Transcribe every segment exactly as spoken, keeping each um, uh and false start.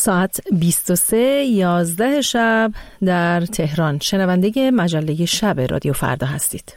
ساعت بیست و سه یازده شب در تهران. شنونده مجله شب رادیو فردا هستید.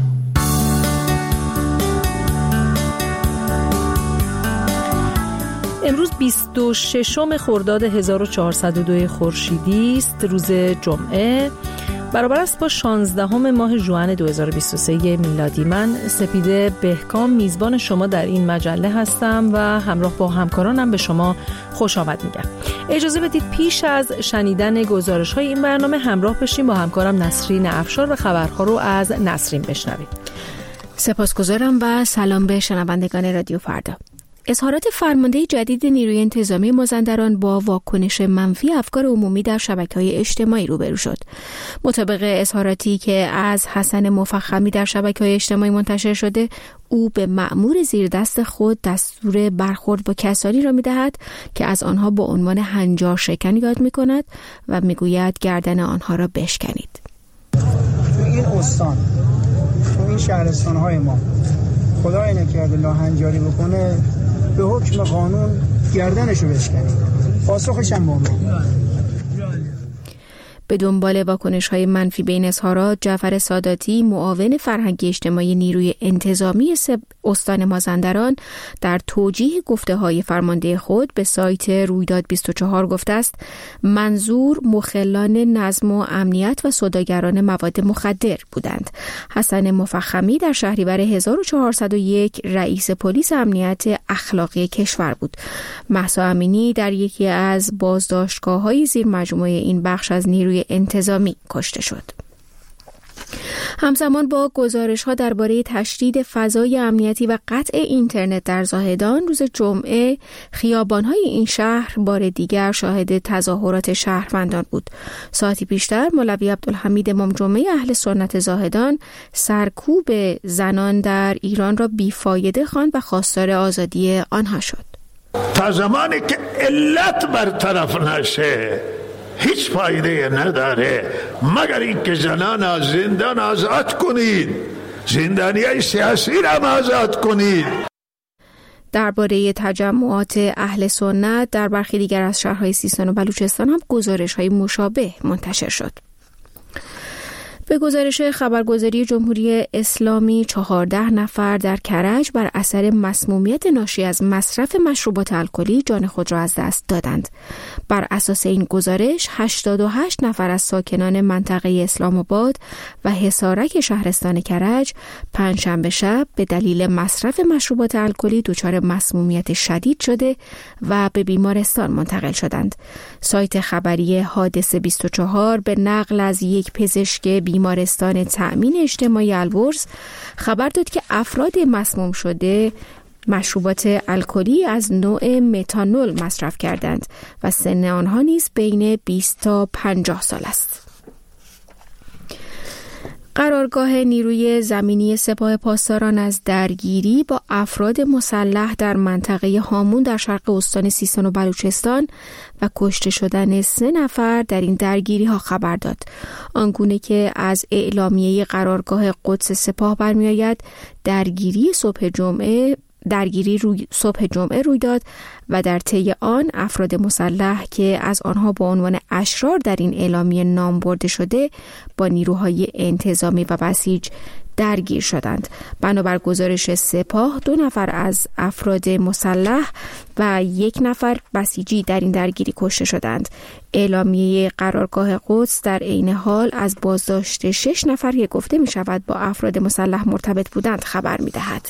امروز بیست و ششم خرداد هزار و چهارصد و دو خورشیدی است، روز جمعه، برابر است با شانزدهم ماه ژوئن دو هزار و بیست و سه میلادی. من سپیده بهکام میزبان شما در این مجله هستم و همراه با همکارانم به شما خوش آمد میگم. اجازه بدید پیش از شنیدن گزارش های این برنامه همراه بشیم با همکارم نسرین افشار و خبرها رو از نسرین بشنویم. سپاسگزارم و سلام به شنوندگان رادیو فردا. اظهارات فرمانده جدید نیروی انتظامی مازندران با واکنش منفی افکار عمومی در شبکه‌های اجتماعی روبرو شد. مطابق اظهاراتی که از حسن مفخمی در شبکه‌های اجتماعی منتشر شده، او به مأمور زیر دست خود دستور برخورد با کسانی را می‌دهد که از آنها با عنوان هنجار شکن یاد می‌کند و می‌گوید گردن آنها را بشکنید. تو این استان، تو این شهرستان‌های ما، خدای نکرده لاهنجاری بکنه، به حکم قانون گردنشو بشکنید. پاسخش هم با من. به دنبال واکنش‌های منفی به این اظهارات، جعفر ساداتی، معاون فرهنگی اجتماعی نیروی انتظامی استان مازندران، در توجیه گفته‌های فرمانده خود به سایت رویداد بیست و چهار گفته است منظور مخلان نظم و امنیت و سوداگران مواد مخدر بودند. حسن مفخمی در شهریور هزار و چهارصد و یک رئیس پلیس امنیت اخلاقی کشور بود. مهسا امینی در یکی از بازداشتگاه‌های زیر مجموعه این بخش از نیروی انتظامی کشته شد. همزمان با گزارش‌ها درباره تشدید فضای امنیتی و قطع اینترنت در زاهدان، روز جمعه خیابان‌های این شهر بار دیگر شاهد تظاهرات شهروندان بود. ساعتی پیشتر مولوی عبدالحمید امام جمعه اهل سنت زاهدان سرکوب زنان در ایران را بیفایده خواند و خواستار آزادی آنها شد. تا زمانی که علت برطرف نشه هیچ فایده نداره، مگر اینکه زنان از زندان آزاد کنید، زندانیای سیاسی را آزاد کنید. درباره تجمعات اهل سنت در برخی دیگر از شهرهای سیستان و بلوچستان هم گزارش‌های مشابه منتشر شد. به گزارش خبرگزاری جمهوری اسلامی، چهارده نفر در کرج بر اثر مسمومیت ناشی از مصرف مشروبات الکلی جان خود را از دست دادند. بر اساس این گزارش، هشتاد و هشت نفر از ساکنان منطقه اسلام آباد و حصارک شهرستان کرج پنجشنبه شب به دلیل مصرف مشروبات الکلی دچار مسمومیت شدید شده و به بیمارستان منتقل شدند. سایت خبری حادثه بیست و چهار به نقل از یک پزشک بیمارستان تأمین اجتماعی البرز خبر داد که افراد مسموم شده مشروبات الکلی از نوع متانول مصرف کردند و سن آنها نیز بین بیست تا پنجاه سال است. قرارگاه نیروی زمینی سپاه پاسداران از درگیری با افراد مسلح در منطقه هامون در شرق استان سیستان و بلوچستان و کشته شدن سه نفر در این درگیری ها خبر داد. آنگونه که از اعلامیه قرارگاه قدس سپاه برمی آید، درگیری صبح جمعه درگیری روی صبح جمعه روی داد و در طی آن افراد مسلح که از آنها با عنوان اشرار در این اعلامیه نام برده شده با نیروهای انتظامی و بسیج درگیر شدند. بنابر گزارش سپاه، دو نفر از افراد مسلح و یک نفر بسیجی در این درگیری کشته شدند. اعلامیه قرارگاه قدس در عین حال از بازداشت شش نفر که گفته می شود با افراد مسلح مرتبط بودند خبر می دهد.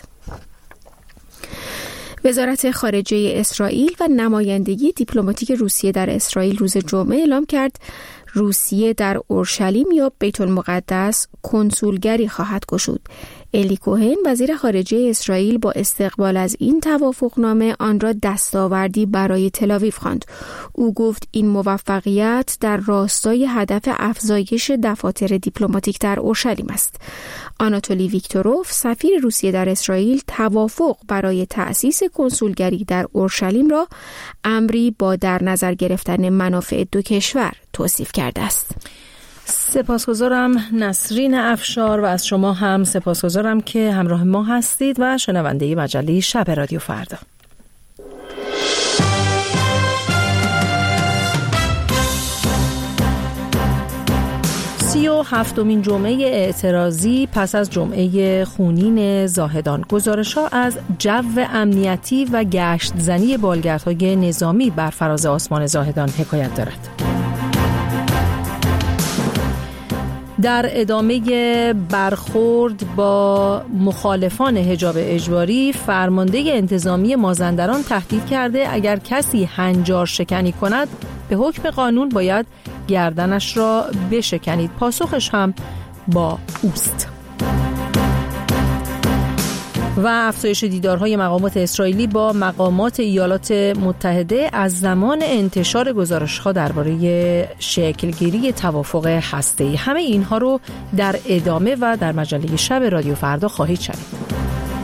وزارت خارجه اسرائیل و نمایندگی دیپلماتیک روسیه در اسرائیل روز جمعه اعلام کرد روسیه در اورشلیم یا بیت المقدس کنسولگری خواهد گشود. الی کوهن وزیر خارجه اسرائیل با استقبال از این توافقنامه آن را دستاوردی برای تل‌آویو خواند. او گفت این موفقیت در راستای هدف افزایش دفاتر دیپلماتیک در اورشلیم است. آناتولی ویکتوروف سفیر روسیه در اسرائیل توافق برای تأسیس کنسولگری در اورشلیم را امری با در نظر گرفتن منافع دو کشور توصیف کرده است. سپاسگزارم نسرین افشار و از شما هم سپاسگزارم که همراه ما هستید و شنونده مجله شب رادیو فردا. سی و هفتمین جمعه اعتراضی پس از جمعه خونین زاهدان، گزارش‌ها از جو امنیتی و گشت زنی بالگردهای نظامی بر فراز آسمان زاهدان حکایت دارد. در ادامه برخورد با مخالفان حجاب اجباری، فرمانده انتظامی مازندران تهدید کرده اگر کسی هنجار شکنی کند به حکم قانون باید گردنش را بشکنید. پاسخش هم با اوست. و افزایش دیدارهای مقامات اسرائیلی با مقامات ایالات متحده از زمان انتشار گزارش‌ها درباره شکلگیری توافق هسته‌ای. همه اینها رو در ادامه و در مجله شب رادیو فردا خواهید شنید.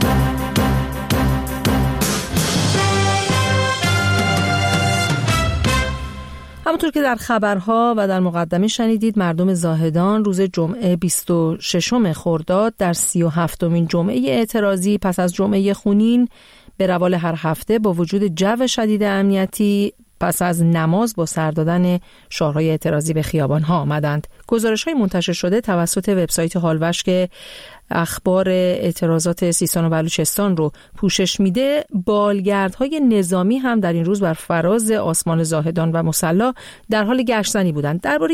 همونطور که در خبرها و در مقدمه شنیدید، مردم زاهدان روز جمعه بیست و ششم خرداد در سی و هفتمین جمعه اعتراضی پس از جمعه خونین به روال هر هفته با وجود جو شدید امنیتی پس از نماز با سر دادن شعارهای اعتراضی به خیابان‌ها آمدند. گزارش‌های منتشر شده توسط وبسایت هالوش که اخبار اعتراضات سیستان و بلوچستان رو پوشش میده، بالگردهای نظامی هم در این روز بر فراز آسمان زاهدان و مصلی در حال گشتزنی بودند. درباره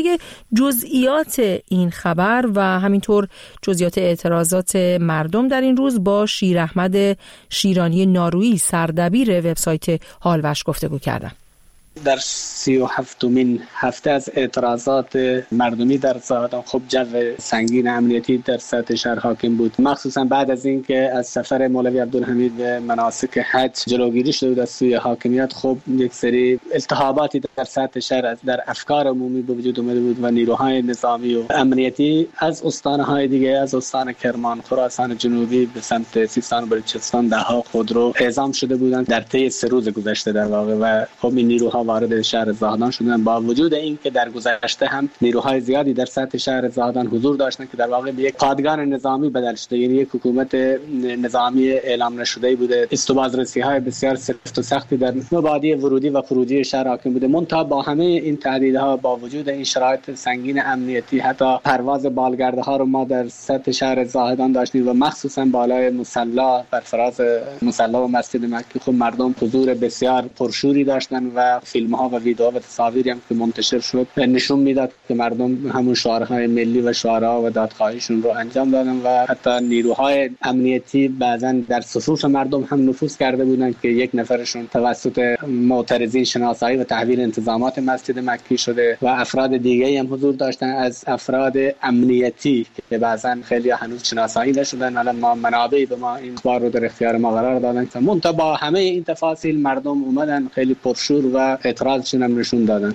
جزئیات این خبر و همینطور جزئیات اعتراضات مردم در این روز با شیر احمد شیرانی نارویی، سردبیر وبسایت هالوش، گفتگو کردم. در سی و هفتمین هفته از اعتراضات مردمی در زاهدان خب جو سنگین امنیتی در سطح شهر حاکم بود، مخصوصا بعد از اینکه از سفر مولوی عبدالحمید به مناسک حج جلوگیری شده بود از سوی حاکمیت. خب یک سری التهاباتی در سطح شهر در افکار عمومی به وجود اومده بود و نیروهای نظامی و امنیتی از استانهای دیگه، از استان کرمان، خراسان جنوبی به سمت سیستان و بلوچستان دهها خودرو اعزام شده بودند در طی سه روز گذشته در واقع. و خب این نیروها وارد شهر زاهدان شدن، با وجود این که در گذشته هم نیروهای زیادی در سطح شهر زاهدان حضور داشتن که در واقع به یک پادگان نظامی بدل شده، یعنی یک حکومت نظامی اعلام نشده بوده. استوبازرسی‌های بسیار سفت و سختی در مبادی ورودی و خروجی شهر حاکم بوده. منتها با همه این تهدیدها، با وجود این شرایط سنگین امنیتی، حتی پرواز بالگردها رو ما در سطح شهر زاهدان داشتیم و مخصوصا بالای مصلی بر فراز مصلی و مسجد مکی خب مردم حضور بسیار پرشوری داشتن و فیلم ها و ویدیوها و تصاویری هم که منتشر شد نشون میداد که مردم همون شعارهای ملی و شعارها و دادخواهیشون رو انجام دادن و حتی نیروهای امنیتی بعضا در صفوف مردم هم نفوذ کرده بودن که یک نفرشون توسط معترضین شناسایی و تحویل انتظامات مسجد مکی شده و افراد دیگه هم حضور داشتن از افراد امنیتی که بعضا خیلی هنوز شناسایی نشدن. الان ما منابعی به ما این اخبار رو در اختیار ما قرار دادن که منتها با همه این تفاصیل مردم اومدن خیلی پرشور و اعتراضشون هم نشون دادن.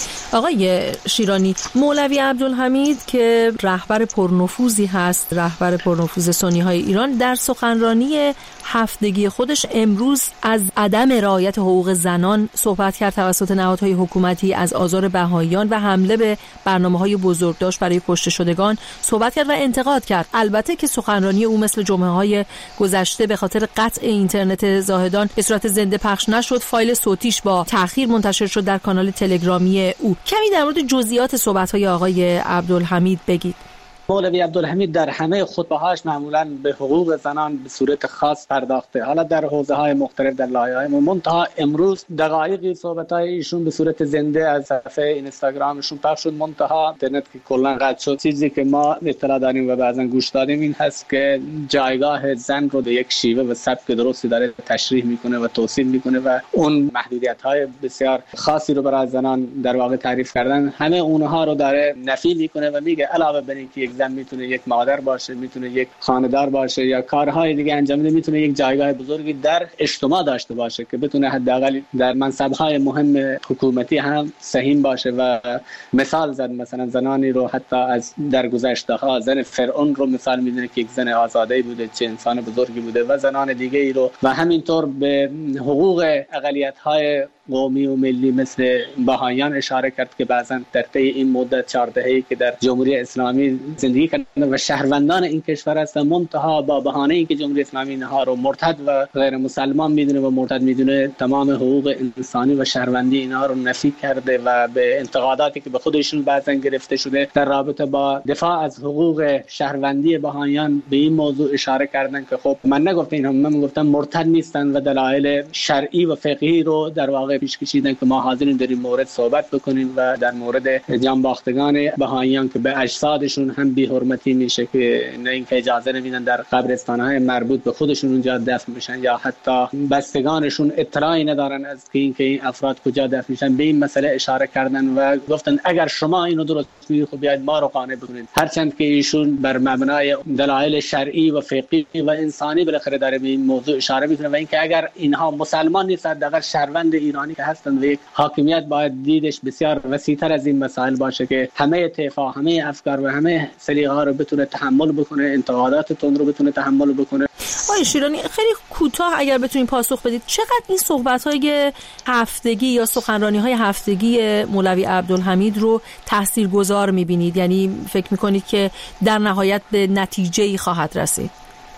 آقای شیرانی، مولوی عبدالحمید که رهبر پرنفوذی هست، رهبر پرنفوذ سنی‌های ایران، در سخنرانی هفتگی خودش امروز از عدم رعایت حقوق زنان صحبت کرد توسط نهادهای حکومتی، از آزار بهائیان و حمله به برنامه‌های بزرگداشت برای کشته شدگان صحبت کرد و انتقاد کرد. البته که سخنرانی او مثل جمعه‌های گذشته به خاطر قطع اینترنت زاهدان به صورت زنده پخش نشد، فایل صوتیش با تأخیر منتشر شد در کانال تلگرامی او. کمی در مورد جزئیات صحبت‌های آقای عبدالحمید بگید. مولوی عبدالحمید در همه خطبه‌هاش معمولاً به حقوق زنان به صورت خاص پرداخته، حالا در حوزه‌های مختلف در لایه‌های منتها امروز دقایقی صحبت‌های ایشون به صورت زنده از صفحه اینستاگرامشون پخش شد. منتها اینترنت که کلاً قطع شد. چیزی که ما اطلاع داریم و بعضاً گوش دادیم این هست که جایگاه زن رو به یک شیوه و سبک درستی داره تشریح میکنه و توصیف میکنه و اون محدودیت‌های بسیار خاصی رو برای زنان در واقع تعریف کردن، همه اونها رو داره نفی میکنه و میگه علاوه بر اینکه یک زن میتونه یک مادر باشه، میتونه یک خانه‌دار باشه یا کارهای دیگه انجام بده، میتونه یک جایگاه بزرگی در اجتماع داشته باشه که بتونه حداقل در منصب‌های مهم حکومتی هم سهیم باشه. و مثال زد مثلا زنانی رو حتی از در گذشته‌ها، زن فرعون رو مثال میدونه که یک زن آزاده بوده، چه انسان بزرگی بوده و زنان دیگه ای رو و همینطور به حقوق اقلیت‌های قومی و ملی مثل بهائیان اشاره کرد که بعضا در طی این مدت چهار دهه‌ای که در جمهوری اسلامی زندگی کردند و شهروندان این کشور هستند، منتها با بهانه اینکه جمهوری اسلامی اینها رو مرتد و غیر مسلمان میدونه و مرتد میدونه تمام حقوق انسانی و شهروندی اینها رو نفی کرده و به انتقاداتی که به خودشون بعضا گرفته شده در رابطه با دفاع از حقوق شهروندی بهائیان به این موضوع اشاره کردن که خب من نگفتم اینها، من گفتم مرتد نیستن و دلایل شرعی و فقهی رو در واقع پیش کشیدن که ما حاضرین در این مورد صحبت بکنیم و در مورد جانباختگان بهائیان که به اجسادشون هم بی حرمتی میشه که نه اینکه اجازه نمیدن در قبرستان‌های مربوط به خودشون اونجا دفن بشن یا حتی بستگانشون اطلاعی ندارن از اینکه این افراد کجا دفن میشن، به این مسئله اشاره کردن و گفتن اگر شما اینو درست می‌گید خب بیاید ما رو قانع بکنید، هرچند که ایشون بر مبنای دلایل شرعی و فقهی و انسانی بالاخره داره به این موضوع اشاره میکنه و اینکه اگر اینها مسلمان نیستند حداقل شهروند ایرانی که هستند و یک حاکمیت باید دیدش بسیار وسیع‌تر از این مسائل باشه که همه طیف‌ها، همه افکار و همه سلیقه‌ها رو بتونه تحمل بکنه، انتقادات تون رو بتونه تحمل بکنه. آقای شیرانی خیلی کوتاه اگر بتونید پاسخ بدید، چقدر این صحبت‌های هفتگی یا سخنرانی‌های هفتگی مولوی عبدالحمید رو تاثیرگذار می‌بینید؟ یعنی فکر می‌کنید که در نهایت به نتیجه‌ای خواهد رسید؟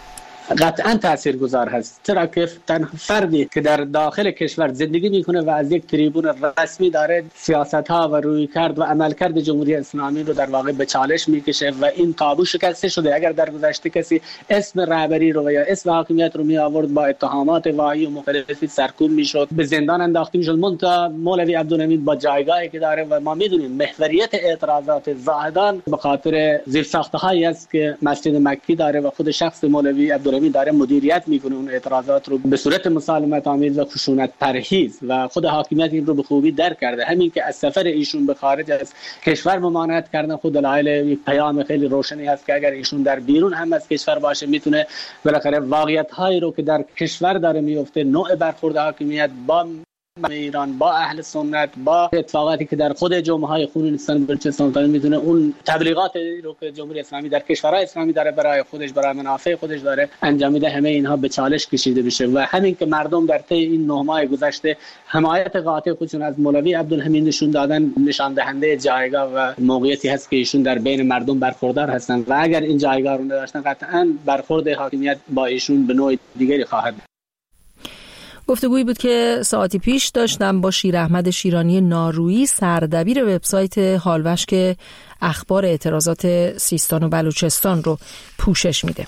قطعا تاثیرگذار هست، چرا که تنها فردی که در داخل کشور زندگی میکنه و از یک تریبون رسمی داره سیاست‌ها و رویکرد و عملکرد جمهوری اسلامی رو در واقع به چالش میکشه و این تابو شکسته شده. اگر در گذشته کسی اسم رهبری رو یا اسم حاکمیت رو می آورد با اتهامات واهی و مختلفی سرکوب میشد، به زندان انداخته میشد، منتها مولوی عبدالحمید با جایگاهی که داره و ما میدونیم محوریت اعتراضات زاهدان به خاطر زیرساخت‌هایی است که مسجد مکی داره و خود شخص مولوی عبدالحمید داره مدیریت میکنه اون اعتراضات رو به صورت مسالمت آمیز و خشونت پرهیز و خود حاکمیت این رو به خوبی درک کرده. همین که از سفر ایشون به خارج از کشور ممانعت کردن خود دلایل یک پیام خیلی روشنی هست که اگر ایشون در بیرون هم از کشور باشه میتونه بالاخره واقعیت هایی رو که در کشور داره میفته، نوع برخورد حاکمیت با ایران، با اهل سنت، با اتفاقاتی که در خود جمعه‌های خونینستان و بلوچستان میتونه اون تبلیغات رو که جمهوری اسلامی در کشورهای اسلامی داره برای خودش، برای منافع خودش داره انجام میده، همه اینها به چالش کشیده بشه و همین که مردم در طی این نه ماه گذشته حمایت قاطع خودشون از مولوی عبدالحمید نشون دادن، نشان دهنده جایگاه و موقعیتی هست که ایشون در بین مردم برخوردار هستند و اگر این جایگاه رو نداشتن قطعاً برخورد حاکمیت با ایشون به نوع دیگری خواهد. گفتگویی بود که ساعتی پیش داشتم با شیر احمد شیرانی نارویی، سردبیر وبسایت هالوش که اخبار اعتراضات سیستان و بلوچستان رو پوشش میده.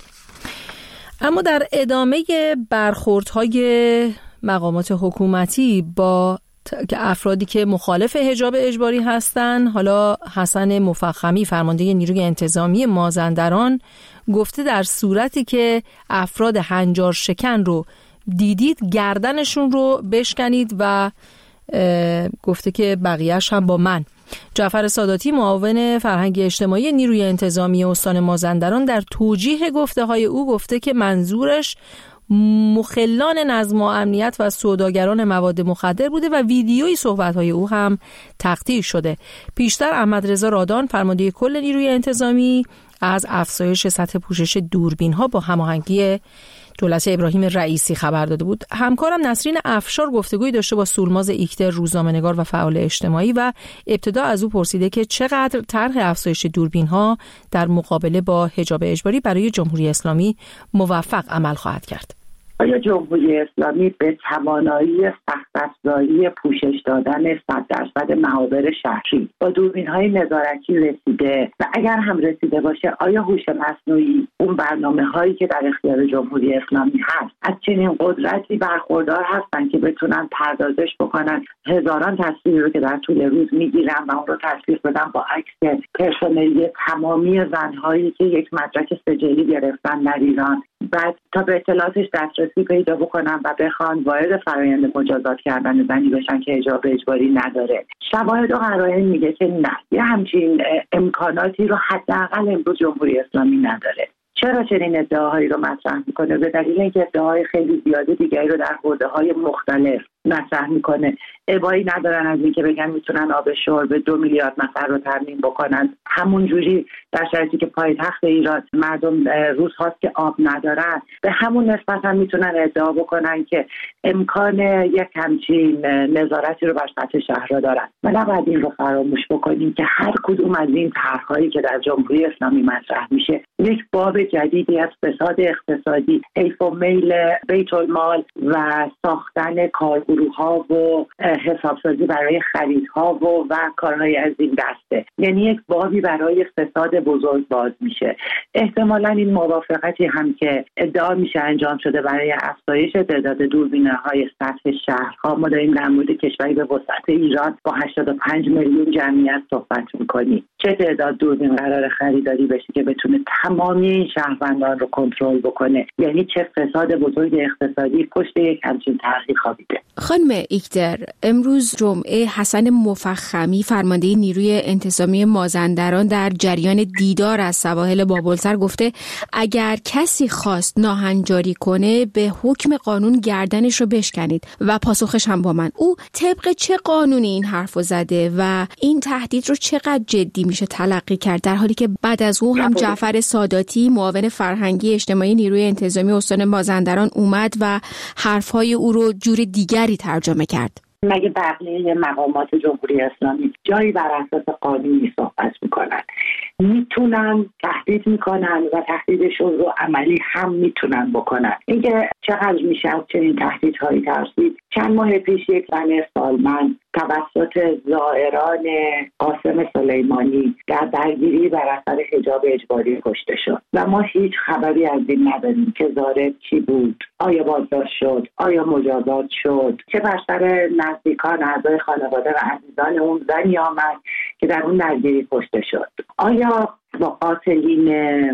اما در ادامه برخوردهای مقامات حکومتی با افرادی که مخالف حجاب اجباری هستند، حالا حسن مفخمی فرمانده نیروی انتظامی مازندران گفته در صورتی که افراد هنجار شکن رو دیدید گردنشون رو بشکنید و گفته که بقیهش هم با من. جعفر ساداتی معاون فرهنگ اجتماعی نیروی انتظامی استان مازندران در توجیه گفته های او گفته که منظورش مخلان نظم و امنیت و سوداگران مواد مخدر بوده و ویدیوی صحبت‌های او هم تقطیع شده. پیشتر احمد رضا رادان فرمانده کل نیروی انتظامی از افزایش سطح پوشش دوربین‌ها با هماهنگی دولت ابراهیم رئیسی خبر داده بود. همکارم نسرین افشار گفتگویی داشته با سولماز ایکتر، روزنامه‌نگار و فعال اجتماعی و ابتدا از او پرسیده که چقدر طرح افزایش دوربین‌ها در مقابله با حجاب اجباری برای جمهوری اسلامی موفق عمل خواهد کرد. آیا جمهوری اسلامی به توانایی سخت‌افزاری پوشش دادن صد درصد محاور شهری با دوربین‌های نظارتی رسیده و اگر هم رسیده باشه آیا هوش مصنوعی اون برنامه‌هایی که در اختیار جمهوری اسلامی هست از چنین قدرتی برخوردار هستن که بتونن پردازش بکنن هزاران تصویری رو که در طول روز میگیرن و اون رو تصویر بدن با عکس پرسنلی تمامی زن‌هایی که یک مدرک سجلی گرفتن در ایران، بعد تا به اطلاعاتش دسترسی پیدا بکنن و بخوان وارد فرآیند مجازات کردن زنی بشن که حجاب اجباری نداره. شواهد و قرائن میگه که نه، یه همچین امکاناتی رو حداقل امروز جمهوری اسلامی نداره. چرا چنین ادعاهایی رو مطرح میکنه؟ به دلیل اینکه ادعاهای خیلی زیاده دیگری رو در حوزه‌های مختلف مطرح میکنه. ابایی ندارن از اینکه بگن میتونن آب شرب دو میلیارد نفر رو تامین بکنن. همون جوری در شرایطی که پایتخت ایران مردم روز هاست که آب ندارن، به همون نسبت هم میتونن ادعا بکنن که امکان یک همچین نظارتی رو بر سطح شهرها دارن. و نباید این رو فراموش بکنیم که هر کدوم از این طرح‌هایی که در جمهوری اسلامی مطرح میشه یک باب جدیدی از فساد اقتصادی، حیف و میل بیت المال و ساختن کارگروه‌ها و حسابسازی برای خریدها و و کارهای از این دسته. یعنی یک بابی برای فساد بزرگ باز میشه. احتمالاً این موافقتی هم که ادعا میشه انجام شده برای افزایش تعداد دوربین‌های سطح شهرها. ما داریم در مورد کشوری به وسعت ایران با هشتاد و پنج میلیون جمعیت صحبت میکنیم. چه تعداد دوربین قرار خریداری بشه که بتونه تمامی این شهروندان رو کنترل بکنه؟ یعنی چه فساد بزرگ اقتصادی پشت یک همچین طرحی خوابیده. خانم ایکدر، امروز جمعه حسن مفخمی فرمانده نیروی انتظامی مازندران در جریان دیدار از سواحل بابلسر گفته اگر کسی خواست ناهنجاری کنه به حکم قانون گردنش رو بشکنید و پاسخش هم با من. او طبق چه قانونی این حرفو زده و این تهدید رو چقدر جدی میشه تلقی کرد، در حالی که بعد از او هم جعفر ساداتی معاون فرهنگی اجتماعی نیروی انتظامی استان مازندران اومد و حرفهای او رو جور دیگری ترجمه کرد؟ مگه بقیه مقامات جمهوری اسلامی جایی بر اساس قانونی صحبت میکنن؟ میتونن تهدید میکنن و تهدیدشون رو عملی هم میتونن بکنن. اینکه چقدر میشه از چنین تهدیدهایی ترسید؟ چند ماه پیش یک زن سالمند توسط زائران قاسم سلیمانی در درگیری بر اثر حجاب اجباری کشته شد و ما هیچ خبری از این نداریم که زائر کی بود، آیا بازداشت شد، آیا مجازات شد، چه بر سر نزدیکان اعضای خانواده و عزیزان اون زنی آمد که در اون درگیری کشته شد، آیا با قاتلین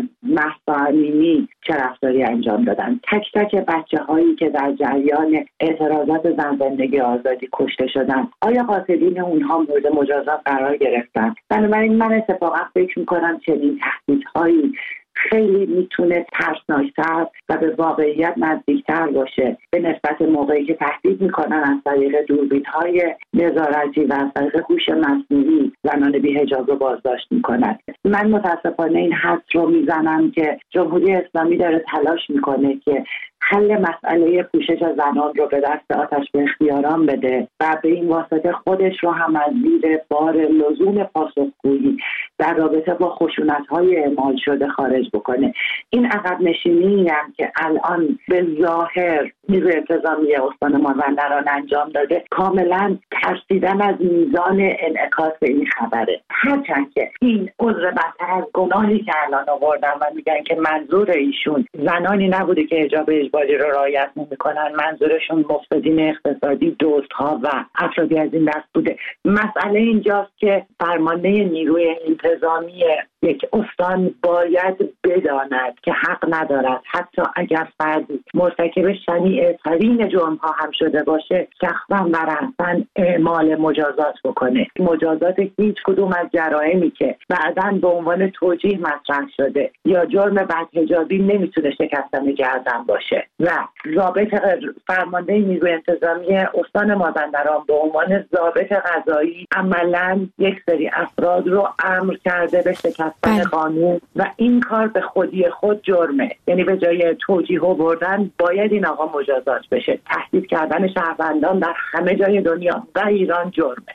مهسا امینی چه رفتاری انجام دادن، تک تک بچه هایی که در جریان اعتراضات زن زندگی آزادی کشته شدن، آیا قاتلین اونها مورد مجازات قرار گرفتن؟ بنابراین من اتفاقا فکر میکنم چنین تهدیدهایی خیلی میتونه ترسناکتر و به واقعیت نزدیکتر باشه به نسبت موقعی که تهدید میکنن از طریق دوربین‌های نظارتی و از طریق هوش مصنوعی زنان بی‌حجاب رو بازداشت میکنن. من متاسفانه این حدس رو میزنم که جمهوری اسلامی داره تلاش میکنه که حل مسئله پوشش زنان رو به دست آتش به اختیاران بده و به این واسطه خودش رو هم از زیر بار لزوم پاسخگویی در رابطه با خشونت‌های اعمال شده خارج بکنه. این عقب نشینی هم که الان به ظاهر نیروی انتظامی استان مازندران انجام داده کاملا ترسیدن از میزان انعکاس این خبره. هرچند که این عذر بدتر از گناهی که الان آوردن و میگن که منظور ایشون زنانی نبوده که حجاب اجباری رو رعایت نمی‌کنن، منظورشون مفسدین اقتصادی، دزدها و افرادی از این دست بوده. مسئله اینجاست که فرمانده نیروی انتظامی یک استان باید بداند که حق ندارد حتی اگر فردی مرتکب شنیع ترین جرم‌ها هم شده باشه شخصا و رأساً اعمال مجازات بکنه. مجازات هیچ کدوم از جرائمی که بعداً به عنوان توجیه مطرح شده یا جرم بدحجابی نمیتونه شکستن گردن باشه و ضابط فرمانده نیروی انتظامی استان مازندران به عنوان ضابط قضایی عملاً یک سری افراد رو امر کرده به شکستن قانون و این کار به خودی خود جرمه. یعنی به جای توجیه و بردن باید این آقا مجازات بشه. تهدید کردن شهروندان در همه جای دنیا و ایران جرمه.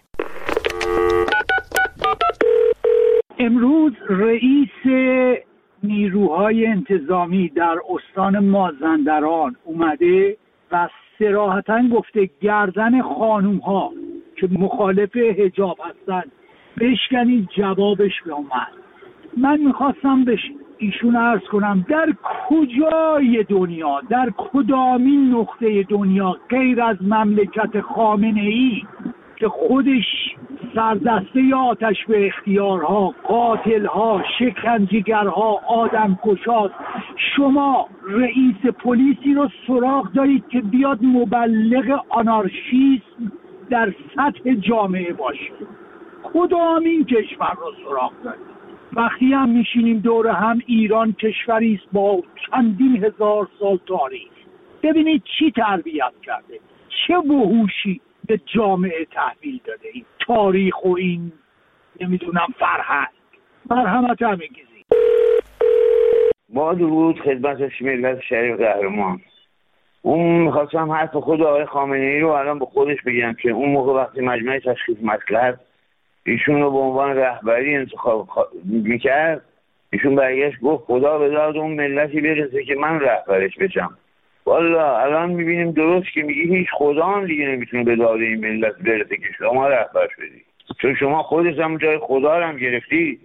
امروز رئیس نیروهای انتظامی در استان مازندران اومده و صراحتاً گفته گردن خانوم ها که مخالف حجاب هستن بشکنید. جوابش اومد. من میخواستم به ایشون عرض کنم در کجای دنیا، در کدامین نقطه دنیا غیر از مملکت خامنه‌ای که خودش سردسته آتش به اختیارها، قاتلها، شکنجهگرها، آدمکشاست، شما رئیس پلیسی رو سراغ دارید که بیاد مبلغ آنارشیسم در سطح جامعه باشه؟ کدامین کشور رو سراغ دارید؟ وقتی هم میشینیم دور هم، ایران کشوری است با چندین هزار سال تاریخ. ببینید چی تربیت کرده، چه وحوشی به جامعه تحویل داده این تاریخ و این نمیدونم فرهنگ. مرحمت همگیزی. با درود خدمت ملت شریف قهرمان. اون میخواستم حرف خود آقای خامنه‌ای رو الان به خودش بگم که اون موقع وقتی مجمع تشخیص مصلحت ایشون رو به عنوان رهبری انتخاب میکرد، ایشون برگشت گفت خدا به داد اون ملتی برسه که من رهبرش بشم. والا الان میبینیم درست که میگی هیچ خدا هم دیگه نمیتونه به داد این ملت برسه که شما رهبرش بدی، چون شما خودت هم جای خدا رو هم گرفتی.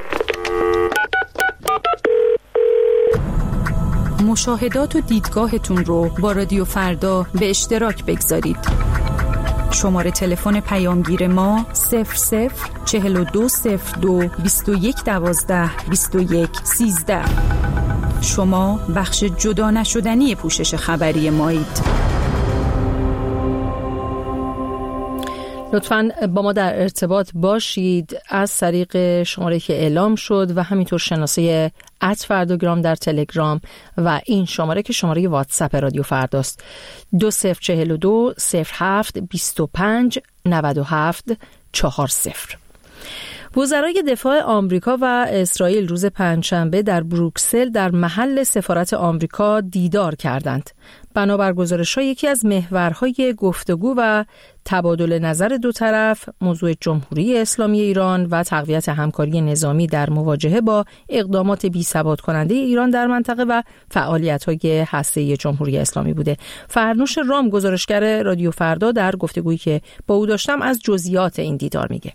مشاهدات و دیدگاهتون رو با رادیو فردا به اشتراک بگذارید. شماره تلفن پیامگیر ما صفر صفر چهل و دو صفر دو بیست و یک دوازده بیست و یک سیزده. شما بخش جدا نشدنی پوشش خبری مایید. لطفاً با ما در ارتباط باشید از طریق شماره که اعلام شد و همینطور شناسه ات فرداگرام در تلگرام و این شماره که شماره واتساپ رادیو فرداست دو صفر چهل و دو صفر هفت بیست و پنج نود و هفت چهار صفر. وزرای دفاع آمریکا و اسرائیل روز پنجشنبه در بروکسل در محل سفارت آمریکا دیدار کردند. بنابر گزارش‌ها یکی از محورهای گفتگو و تبادل نظر دو طرف موضوع جمهوری اسلامی ایران و تقویت همکاری نظامی در مواجهه با اقدامات بی‌ثبات کننده ایران در منطقه و فعالیت‌های هسته‌ای جمهوری اسلامی بوده. فرنوش رام گزارشگر رادیو فردا در گفتگویی که با او داشتم از جزئیات این دیدار میگه.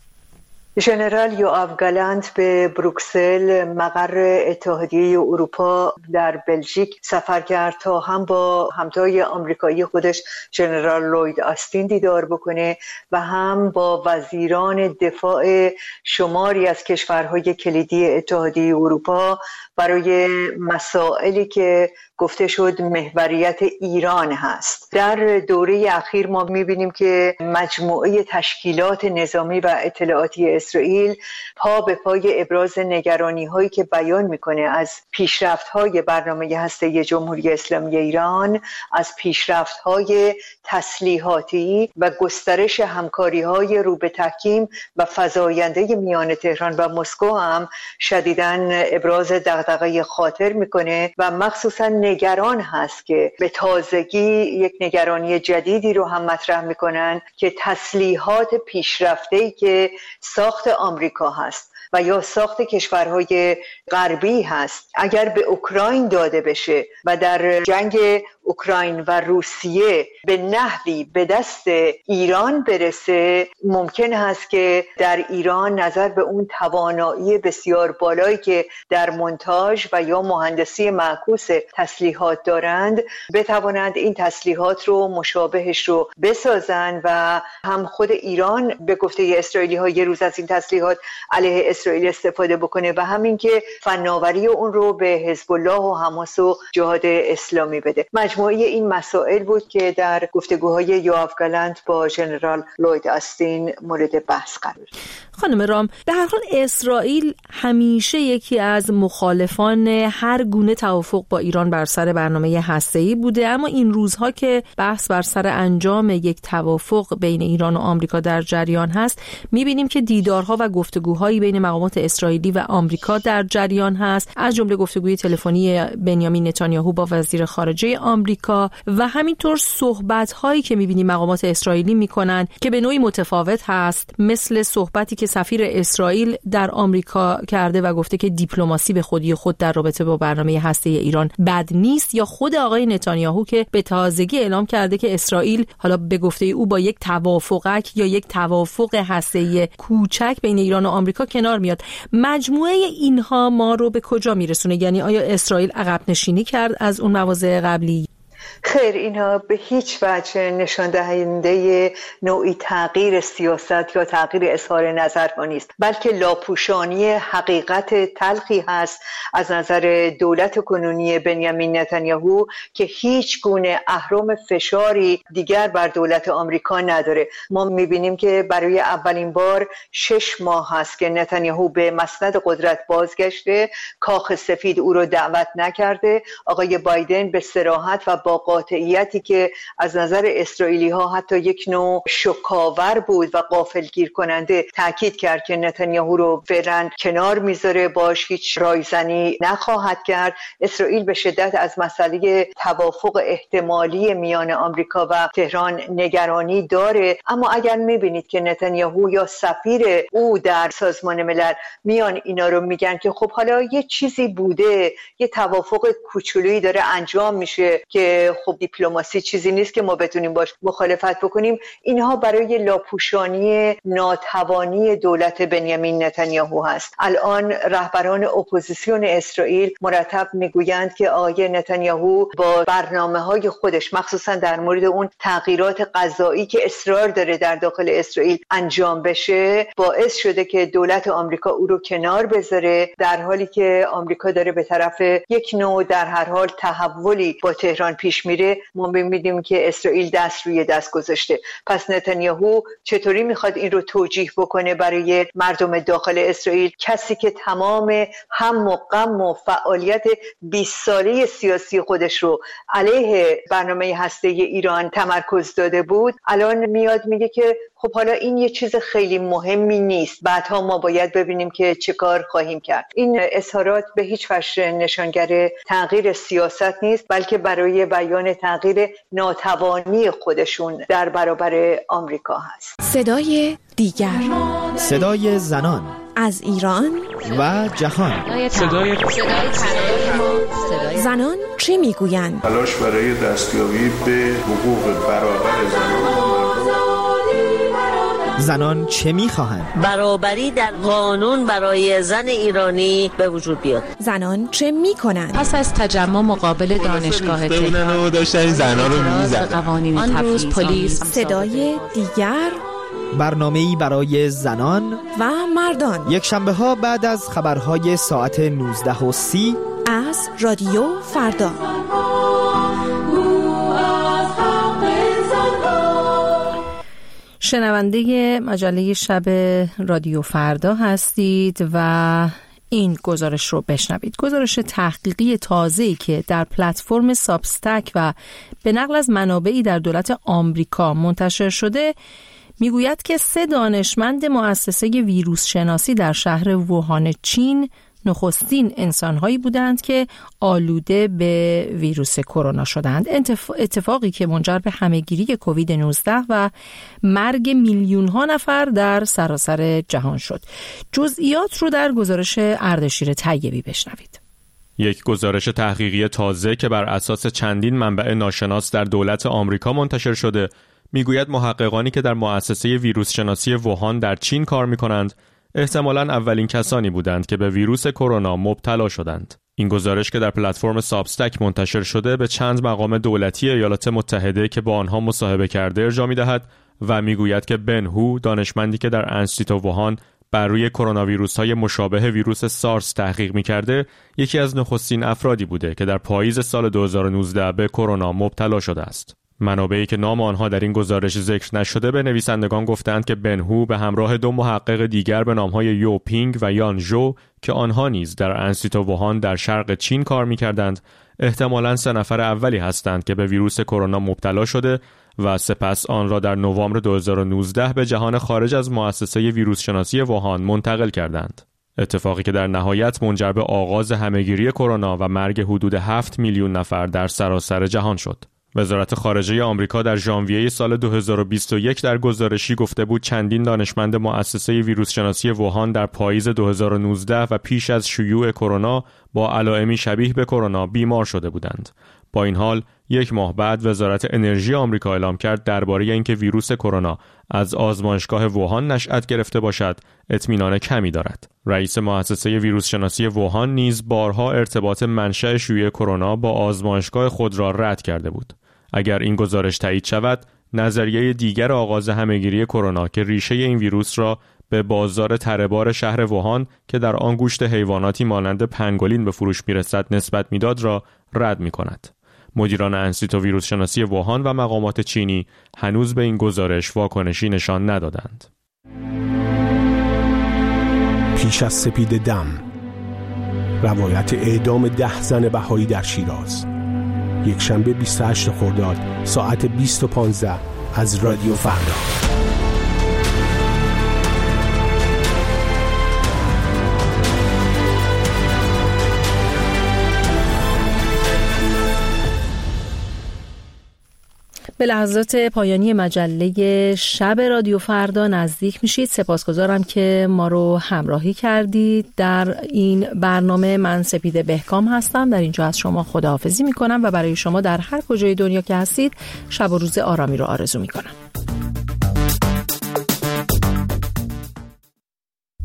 ژنرال یوآف گالانت به بروکسل مقر اتحادیه اروپا در بلژیک سفر کرد تا هم با همتای آمریکایی خودش ژنرال لوید آستین دیدار بکنه و هم با وزیران دفاع شماری از کشورهای کلیدی اتحادیه اروپا برای مسائلی که گفته شد محوریت ایران هست. در دوره اخیر ما می‌بینیم که مجموعه تشکیلات نظامی و اطلاعاتی اسرائیل پا به پای ابراز نگرانی‌هایی که بیان می‌کنه از پیشرفت‌های برنامه هسته‌ای جمهوری اسلامی ایران، از پیشرفت‌های تسلیحاتی و گسترش همکاری‌های رو به تحکیم و فزاینده میان تهران و مسکو هم شدیداً ابراز دغدغه خاطر می‌کنه و مخصوصاً نگران هست که به تازگی یک نگرانی جدیدی رو هم مطرح میکنن که تسلیحات پیشرفته‌ای که ساخت آمریکا هست و یا ساخت کشورهای غربی هست اگر به اوکراین داده بشه و در جنگ اوکراین و روسیه به نحوی به دست ایران برسه، ممکن هست که در ایران نظر به اون توانایی بسیار بالایی که در مونتاژ و یا مهندسی معکوس تسلیحات دارند بتوانند این تسلیحات رو مشابهش رو بسازن و هم خود ایران به گفته اسرائیلی ها یه روز از این تسلیحات علیه اسرائیل استفاده بکنه و همین که فناوری اون رو به حزب الله و حماس و جهاد اسلامی بده. مجموعه این مسائل بود که در گفتگوهای یوآف گالانت با ژنرال لوید آستین مورد بحث قرار گرفت. خانم رام، در هر حال اسرائیل همیشه یکی از مخالفان هر گونه توافق با ایران بر سر برنامه هسته‌ای بوده، اما این روزها که بحث بر سر انجام یک توافق بین ایران و آمریکا در جریان هست، می‌بینیم که دیدارها و گفتگوهایی بین مقامات اسرائیلی و آمریکا در جریان هست، از جمله گفتگوی تلفنی بنیامین نتانیاهو با وزیر خارجه آمریکا و همینطور صحبت‌هایی که می‌بینیم مقامات اسرائیلی می‌کنن که به نوعی متفاوت هست، مثل صحبتی که سفیر اسرائیل در آمریکا کرده و گفته که دیپلماسی به خودی خود در رابطه با برنامه هسته‌ای ایران بد نیست، یا خود آقای نتانیاهو که به تازگی اعلام کرده که اسرائیل حالا به گفته او با یک توافقک یا یک توافق هسته‌ای کوچک بین ایران و آمریکا کنار میاد. مجموعه اینها ما رو به کجا میرسونه؟ یعنی آیا اسرائیل عقب نشینی کرد از اون مواضع قبلی؟ خیر، اینها به هیچ وجه نشان دهنده نوعی تغییر سیاست یا تغییر اظهار نظر ها نیست، بلکه لاپوشانی حقیقت تلخی هست از نظر دولت کنونی بنیامین نتانیاهو که هیچ گونه اهرم فشاری دیگر بر دولت آمریکا نداره. ما میبینیم که برای اولین بار شش ماه هست که نتانیاهو به مسند قدرت بازگشته، کاخ سفید او رو دعوت نکرده، آقای بایدن به صراحت و با قاطعیتی که از نظر اسرائیلی ها حتی یک نوع شکاور بود و غافلگیر کننده تاکید کرد که نتانیاهو رو فعلا کنار میذاره، باش هیچ رایزنی نخواهد کرد. اسرائیل به شدت از مسئله توافق احتمالی میان آمریکا و تهران نگرانی داره، اما اگر میبینید که نتانیاهو یا سفیر او در سازمان ملل میان اینا رو میگن که خب حالا یه چیزی بوده، یه توافق کوچولویی داره انجام میشه که خب دیپلماسی چیزی نیست که ما بتونیم باش مخالفت بکنیم، اینها برای لاپوشانی ناتوانی دولت بنیامین نتانیاهو هست. الان رهبران اپوزیسیون اسرائیل مرتب میگویند که آقای نتانیاهو با برنامه‌های خودش مخصوصا در مورد اون تغییرات قضایی که اصرار داره در داخل اسرائیل انجام بشه باعث شده که دولت آمریکا او رو کنار بذاره، در حالی که آمریکا داره به طرف یک نوع در هر حال تحولی با تهران پیش میره. ما می‌بینیم که اسرائیل دست روی دست گذاشته. پس نتانیاهو چطوری میخواد این رو توجیه بکنه برای مردم داخل اسرائیل، کسی که تمام هم و غم و فعالیت بیست ساله سیاسی خودش رو علیه برنامه هسته‌ای ایران تمرکز داده بود، الان میاد میگه که خب حالا این یه چیز خیلی مهمی نیست، بعدها ما باید ببینیم که چه کار خواهیم کرد. این اظهارات به هیچ وجه نشانگر تغییر سیاست نیست، بلکه برای بیان تغییر ناتوانی خودشون در برابر آمریکا هست. صدای دیگر، صدای زنان از ایران و جهان، صدای زنان چه میگویند؟ تلاش برای دستیابی به حقوق برابر زنان. زنان چه میخواهند؟ برابری در قانون برای زن ایرانی به وجود بیاد. زنان چه میکنند؟ پس از تجمع مقابل دانشگاه تهران داشتن زنان رو میزدن. آن روز پلیس. صدای دیگر، برنامه‌ای برای زنان و مردان، یک شنبه ها بعد از خبرهای ساعت نوزده و سی از رادیو فردا. شنونده مجله شب رادیو فردا هستید و این گزارش رو بشنوید. گزارش تحقیقی تازه‌ای که در پلتفرم سابستک و به نقل از منابعی در دولت آمریکا منتشر شده میگوید که سه دانشمند مؤسسه ویروس شناسی در شهر ووهان چین نخستین انسان‌هایی بودند که آلوده به ویروس کرونا شدند. اتفاقی که منجر به همه‌گیری کووید نوزده و مرگ میلیون‌ها نفر در سراسر جهان شد. جزئیات رو در گزارش اردشیر طیبی بشنوید. یک گزارش تحقیقی تازه که بر اساس چندین منبع ناشناس در دولت آمریکا منتشر شده میگوید محققانی که در مؤسسه ویروس شناسی ووهان در چین کار می‌کنند احتمالاً اولین کسانی بودند که به ویروس کرونا مبتلا شدند. این گزارش که در پلتفرم سابستک منتشر شده به چند مقام دولتی ایالات متحده که با آنها مصاحبه کرده ارجاع می‌دهد و میگوید که بن هو، دانشمندی که در انستیتو ووهان بر روی کرونا ویروس‌های مشابه ویروس سارس تحقیق می‌کرده، یکی از نخستین افرادی بوده که در پاییز سال دو هزار و نوزده به کرونا مبتلا شده است. منابعی که نام آنها در این گزارش ذکر نشده به نویسندگان گفتند که بن هو به همراه دو محقق دیگر به نام‌های یو پینگ و یان ژو که آنها نیز در انستیتو ووهان در شرق چین کار می‌کردند، احتمالاً سه نفر اولی هستند که به ویروس کرونا مبتلا شده و سپس آن را در نوامبر دو هزار و نوزده به جهان خارج از مؤسسه ویروس شناسی ووهان منتقل کردند. اتفاقی که در نهایت منجر به آغاز همه‌گیری کرونا و مرگ حدود هفت میلیون نفر در سراسر جهان شد. وزارت خارجه آمریکا در ژانویه سال دو هزار و بیست و یک در گزارشی گفته بود چندین دانشمند مؤسسه ویروس شناسی ووهان در پاییز دو هزار و نوزده و پیش از شیوع کرونا با علائمی شبیه به کرونا بیمار شده بودند. با این حال یک ماه بعد وزارت انرژی آمریکا اعلام کرد درباره اینکه ویروس کرونا از آزمایشگاه ووهان نشأت گرفته باشد اطمینان کمی دارد. رئیس مؤسسه ویروس شناسی ووهان نیز بارها ارتباط منشأ شیوع کرونا با آزمایشگاه خود را رد کرده بود. اگر این گزارش تایید شود، نظریه دیگر آغاز همه‌گیری کرونا که ریشه این ویروس را به بازار تره‌بار شهر ووهان که در آن گوشت حیواناتی مانند پنگولین به فروش می‌رسد نسبت می‌داد را رد می‌کند. مدیران انستیتو ویروس شناسی ووهان و مقامات چینی هنوز به این گزارش واکنشی نشان ندادند. پیش از سپید دم، روایت اعدام ده زن بهایی در شیراز، یک شنبه بیست و هشتم خرداد ساعت بیست و پانزده از رادیو فردا. به لحظات پایانی مجله شب رادیو فردا نزدیک میشید. سپاسگزارم که ما رو همراهی کردید در این برنامه. من سپیده بهکام هستم. در اینجا از شما خداحافظی میکنم و برای شما در هر کجای دنیا که هستید شب و روز آرامی رو آرزو میکنم.